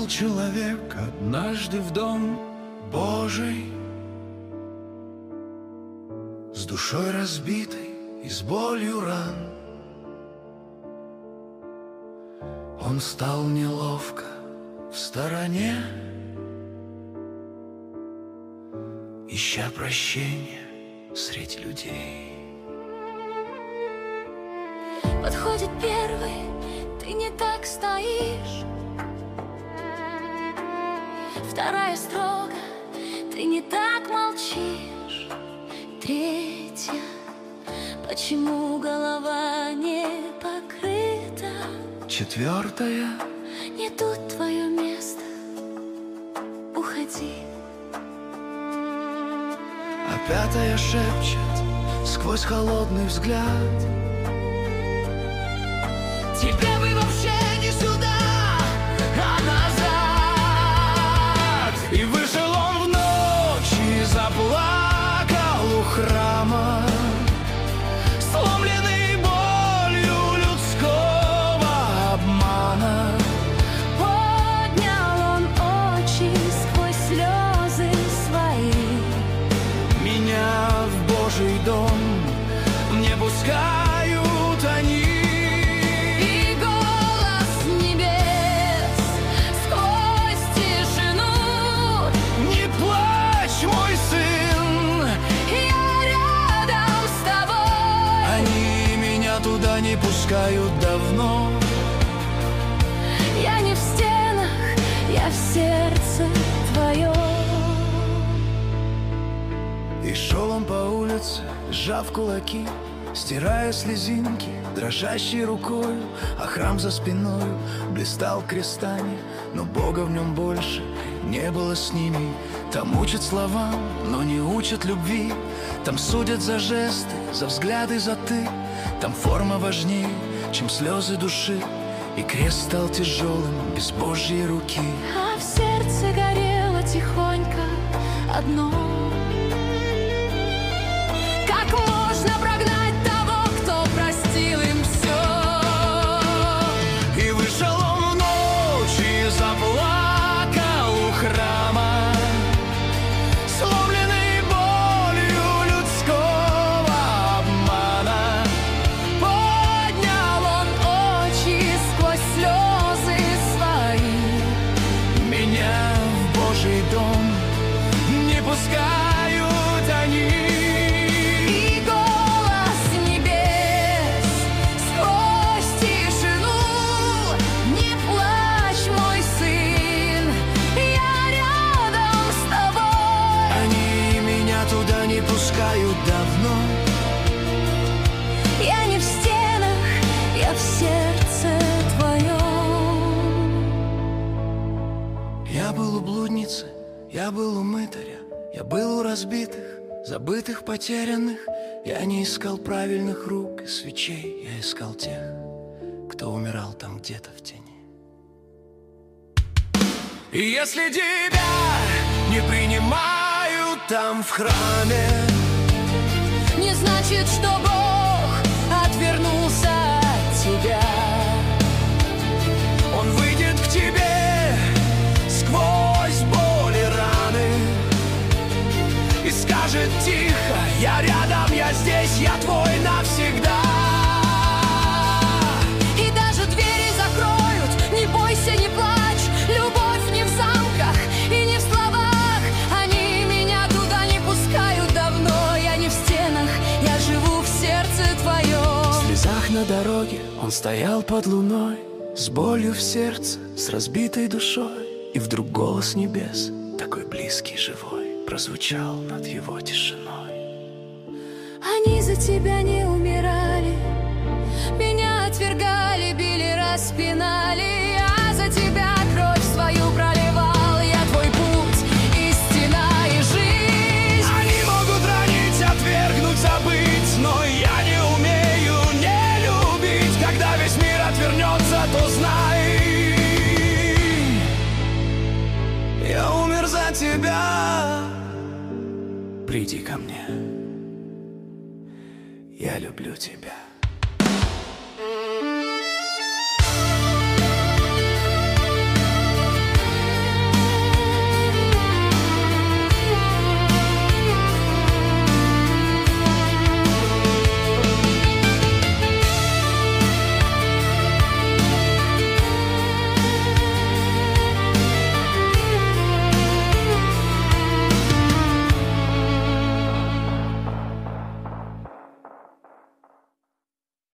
Пришел человек однажды в дом Божий, с душой разбитой и с болью ран. Он стал неловко в стороне, ища прощения среди людей. Подходит первый, ты не так стоишь. Вторая строго, ты не так молчишь. Третья, почему голова не покрыта? Четвертая, не тут твое место, уходи. А пятая шепчет сквозь холодный взгляд: тебе бы вообще не сюда, а назад. И вышел он в ночь и заплакал у храма, сломленный болью людского обмана. Поднял он очи сквозь слезы свои. Меня в Божий дом не пускают они. Туда не пускают давно. Я не в стенах, я в сердце твоем. И шел он по улице, сжав кулаки, стирая слезинки дрожащей рукою, а храм за спиною блистал крестами, но Бога в нем больше не было с ними. Там учат словам, но не учат любви. Там судят за жесты, за взгляды, за ты. Там форма важнее, чем слезы души. И крест стал тяжелым без Божьей руки. А в сердце горело тихонько одно: как можно прогнать того, кто простил им все? И вышел он в ночь и заплакал у храма, сломленный болью людского обмана. Поднял он очи сквозь слезы свои. Меня в Божий дом не пускают они. И голос небес сквозь тишину: не плачь, мой сын, я рядом с тобой. Они меня туда не пускают давно. Я не в стенах, я в сердце твоем. Я был у блудницы, я был у мытаря, я был у разбитых, забытых, потерянных. Я не искал правильных рук и свечей, я искал тех, кто умирал там где-то в тени. И если тебя не принимают там в храме, Не значит, что Бог отвернулся от тебя. Он выйдет к тебе сквозь боли, раны и скажет тихо: я рядом, я здесь, я твой навсегда. И даже двери закроют, не бойся, не плачь. Любовь не в замках и не в словах. Они меня туда не пускают давно. Я не в стенах, я живу в сердце твоем. В слезах на дороге он стоял под луной, с болью в сердце, с разбитой душой. И вдруг голос небес, такой близкий, живой, прозвучал над его тишиной. Они за тебя не умирали, меня отвергали, били, распинали. Я за тебя кровь свою проливал. Я твой путь, истина и жизнь. Они могут ранить, отвергнуть, забыть, но я не умею не любить. Когда весь мир отвернется, то знай, я умер за тебя. Приди ко мне, я люблю тебя.